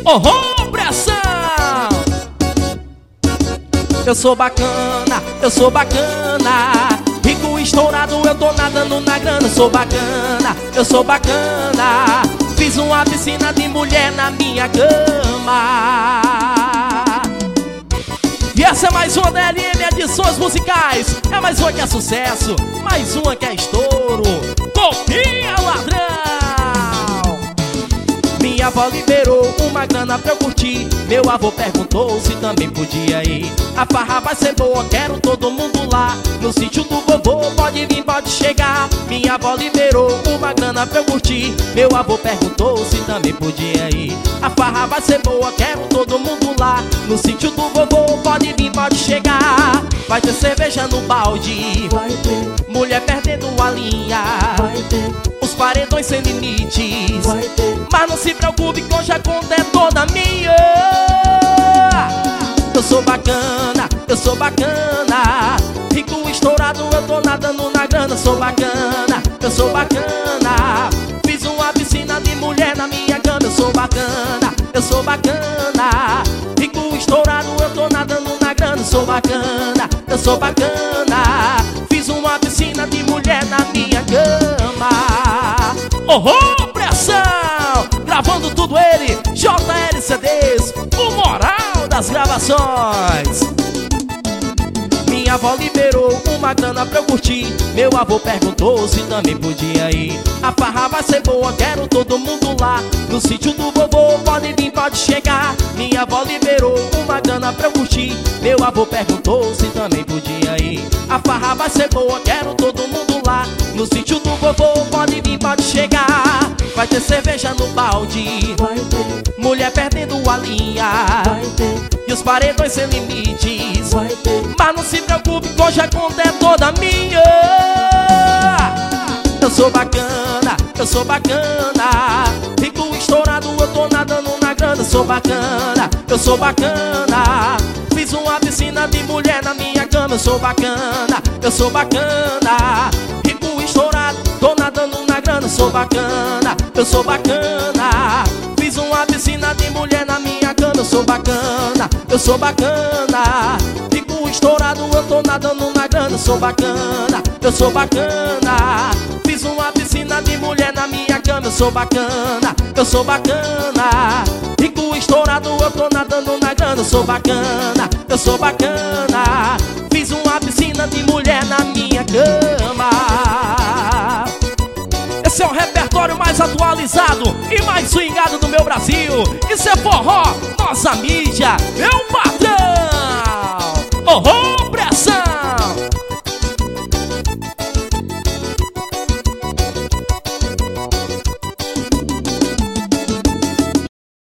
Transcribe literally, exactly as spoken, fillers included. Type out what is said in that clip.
Oh, pressão! Eu sou bacana, eu sou bacana. Rico estourado, eu tô nadando na grana. Eu sou bacana, eu sou bacana. Fiz uma piscina de mulher na minha cama. E essa é mais uma da L M Edições Musicais. É mais uma que é sucesso, mais uma que é estouro. Copinha ladrão! Minha avó liberou uma grana pra eu curtir. Meu avô perguntou se também podia ir. A farra vai ser boa, quero todo mundo lá. No sítio do vovô, pode vir, pode chegar. Minha avó liberou uma grana pra eu curtir. Meu avô perguntou se também podia ir. A farra vai ser boa, quero todo mundo lá. No sítio do vovô, pode vir, pode chegar. Vai ter cerveja no balde, vai ter mulher perdendo a linha, vai ter os paredões sem limites, vai ter. Mas não se preocupe que hoje a conta é toda minha. Eu sou bacana, eu sou bacana. Rico estourado, eu tô nadando na grana. Eu sou bacana, eu sou bacana. Fiz uma piscina de mulher na minha cama. Eu sou bacana, eu sou bacana. Rico estourado, eu tô nadando na grana. Eu sou bacana, eu sou bacana. Fiz uma piscina de mulher na minha cama. Oh, pressão! Gravando tudo ele, J L C Ds, o moral das gravações. Minha avó liberou uma grana pra eu curtir. Meu avô perguntou se também podia ir. A farra vai ser boa, quero todo mundo lá. No sítio do vovô, pode vir, pode chegar. Minha avó liberou uma grana pra eu curtir. Meu avô perguntou se também podia ir. A farra vai ser boa, quero todo mundo lá. No sítio do vovô, pode vir, pode chegar. Vai ter cerveja no balde, vai ter mulher perdendo a linha, vai ter e os paredões sem limites, vai ter. Mas não se preocupe que hoje a conta é toda minha. Eu sou bacana, eu sou bacana. Rico estourado, eu tô nadando na grana. Eu sou bacana, eu sou bacana. Fiz uma piscina de mulher na minha cama. Eu sou bacana, eu sou bacana. Rico estourado, tô nadando na grana. Eu sou bacana, eu sou bacana. Fiz uma piscina de mulher na minha cama. Eu sou bacana, eu sou bacana. Rico estourado, eu tô nadando na grana. Eu sou bacana, eu sou bacana. Fiz uma piscina de mulher na minha cama. Eu sou bacana, eu sou bacana. Rico estourado, eu tô nadando na grana. Eu sou bacana, eu sou bacana. Fiz uma piscina de mulher na minha cama. Esse é o repertório mais atualizado e mais swingado do meu Brasil. Isso é forró, nossa mídia, meu pai.